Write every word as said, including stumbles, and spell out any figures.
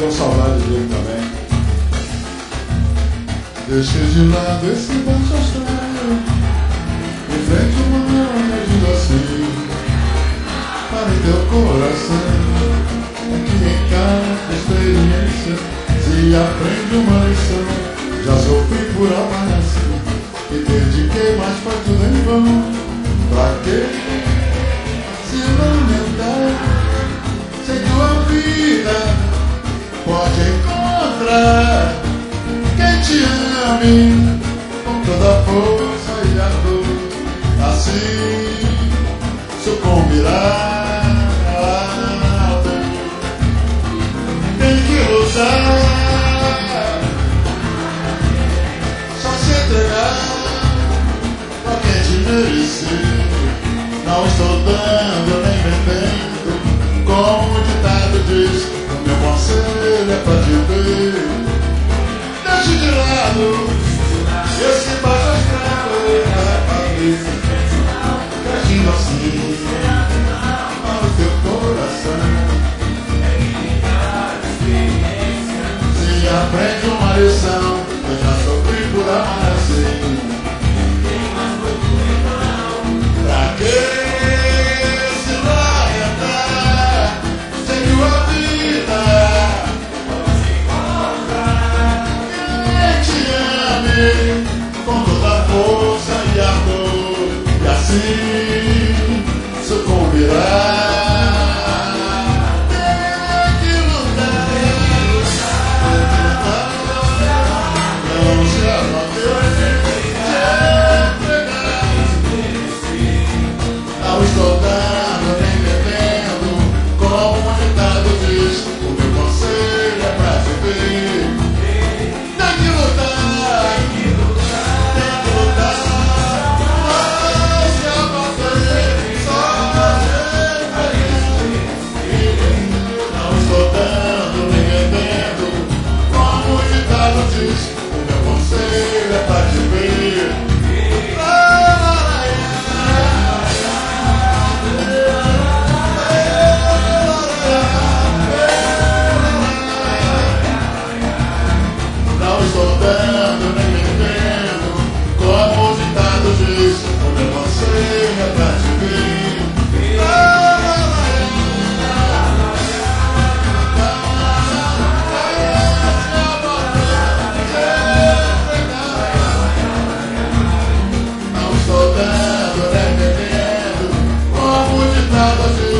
com saudade dele também. Deixe de lado esse baixo astral, enfrente uma ajuda assim para em teu coração. É que em cada experiência se aprende uma lição. Já sofri por amar assim e dediquei, mas foi tudo em vão. Pra que se lamentar? Sei que a vida pode encontrar quem te ame com toda a força e a dor. Assim sucumbirá. Tem que lutar, só se entregar pra quem te merecer. Não estou dando nem vendendo, como o ditado diz. O meu conselho é pra te ver. Deixe de lado esse baixo astral, crescendo assim para o teu coração. Se aprende uma lição, eu já sofri por amar assim. Pra que se lamentar? Sei que a vida quem te ame com toda a força e a dor, e assim sucumbirá. Tem que lutar, não se abater, não estou dando nem bebendo, como o ditado diz. O meu conselho é pra te ver. Tem que lutar, tem que lutar, não se abater, só ser. Não estou dando nem bebendo, como o ditado diz. O meu conselho é pra te ver. Não estou dando nem bebendo, como o ditado diz. O meu conselho é pra te ver. Não estou dando nem bebendo, como o ditado diz.